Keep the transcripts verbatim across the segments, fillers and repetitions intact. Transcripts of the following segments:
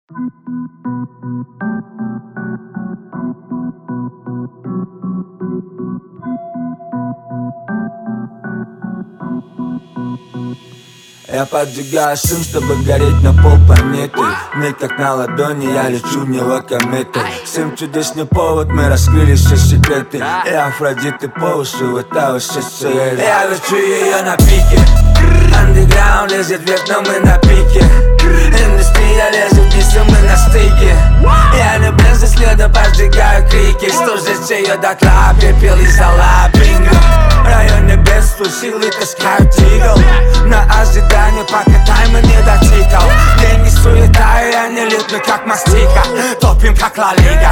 Я поджигаю шум, чтобы гореть на полпланеты. Миг как на ладони, я лечу в него кометой. Всем чудесный повод, мы раскрыли все секреты. И Афродиты по уши, вот та вообще сигареты. Я лечу ее на пике. Андеграунд лезет вверх, но мы на пике. Индустрия лезет вниз, и мы на стыке. Я не без следа поджигаю крики. Стужится ее дотла, пепел и зола, бинго. В районе бедствия силы таскают тигл. На ожидание, пока таймер не дотикал. Деньги суета, и они лютны, как мастика. Топим, как Ла Лига.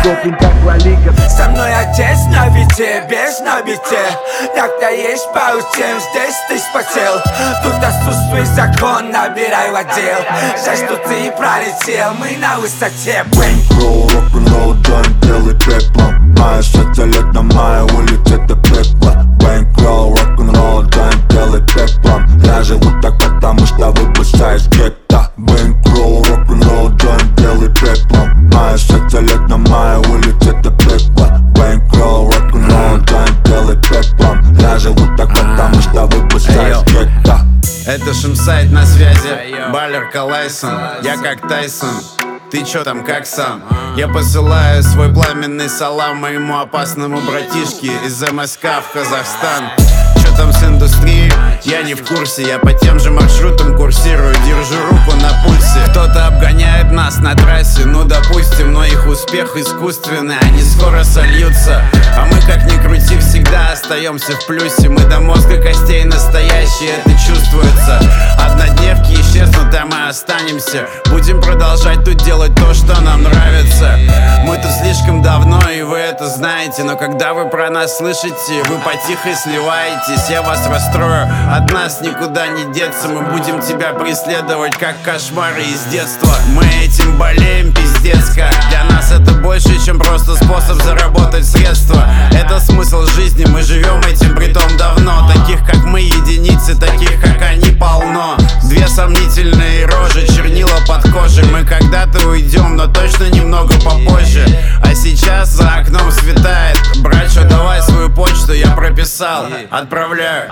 Со мной отец на вите, без на бите. Так-то есть пару тем, здесь ты спотел. Тут отсутствует закон, набирай в отдел. Жаль, что ты пролетел, мы на высоте. Бэнкролл, рок-н-ролл, джойнт, белый пеплом. Моя шесть лет на моей улице, это пекло. Бэнкролл, рок-н-ролл, джойнт, белый пеплом. Я живу так, потому что выпускаешь гетто. Бэнкролл, рок-н-ролл, джойнт, белый пеплом. Моя шесть лет на моей улице, это пекло. Бэнкролл, рок-н-ролл, джойнт, белый пеплом. Я живу так, потому что выпускаешь гетто. Это Шимсайд на связи, Балер Калайсон, я как Тайсон. Ты чё там, как сам? Я посылаю свой пламенный салам моему опасному братишке из эм эс ка в Казахстан. Чё там с индустрией? Я не в курсе, я по тем же маршрутам курсирую, держу руку на пульсе. Кто-то обгоняет нас на трассе, ну допустим, но их успех искусственный, они скоро сольются. А мы, как ни крути, всегда остаемся в плюсе. Мы до мозга костей настоящие, это чувствуется. Однодневки исчезнут, а мы останемся. Будем продолжать тут делать то, что нам нравится. Мы тут слишком давно, и вы это знаете. Но когда вы про нас слышите, вы потихо сливаетесь. Я вас расстрою, от нас никуда не деться. Мы будем тебя преследовать, как кошмары из детства. Мы этим болеем, пиздец как. Для нас это больше, чем просто способ заработать средства. Это смысл жизни, мы живем этим притом давно. Таких как мы единицы, таких как они полно. Две сомнительные рожи, чернила под кожей. Мы когда-то уйдем, но точно немного попозже. А сейчас за окном светает. Братчо, давай свою почту, я прописал. Отправляю.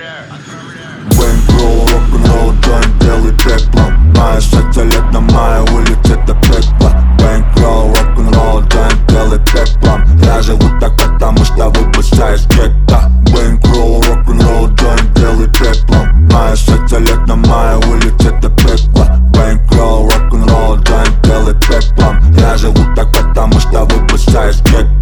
Бэнкролл, рок-н-ролл, джойнт, белый пеплом. Моя шесть лет на моей улице, это пекло. Бэнкролл, рок-н-ролл, джойнт, белый пеплом. Я живу так, потому что выпускаешь гетто. Бэнкролл, рок-н-ролл, джойнт, белый пеплом. Моя шесть лет на моей улице, это пекло. Бэнкролл, рок-н-ролл, джойнт, белый пеплом. Я живу так, потому что выпускаешь гетто.